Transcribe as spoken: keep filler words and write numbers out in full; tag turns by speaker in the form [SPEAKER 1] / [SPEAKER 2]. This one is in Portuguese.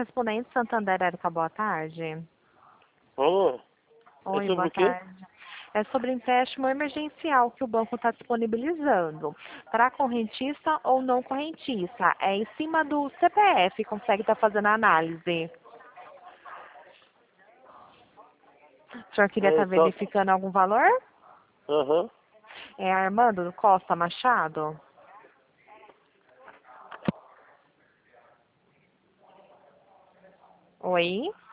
[SPEAKER 1] correspondente Santander Érica, boa tarde.
[SPEAKER 2] Alô? É
[SPEAKER 1] Oi,
[SPEAKER 2] sobre
[SPEAKER 1] boa
[SPEAKER 2] o quê?
[SPEAKER 1] tarde. É sobre empréstimo emergencial que o banco está disponibilizando. Para correntista ou não correntista. É em cima do C P F, consegue estar fazendo a análise. O senhor queria
[SPEAKER 2] É,
[SPEAKER 1] estar
[SPEAKER 2] tá.
[SPEAKER 1] verificando algum valor?
[SPEAKER 2] Aham.
[SPEAKER 1] É Armando Costa Machado? Oi?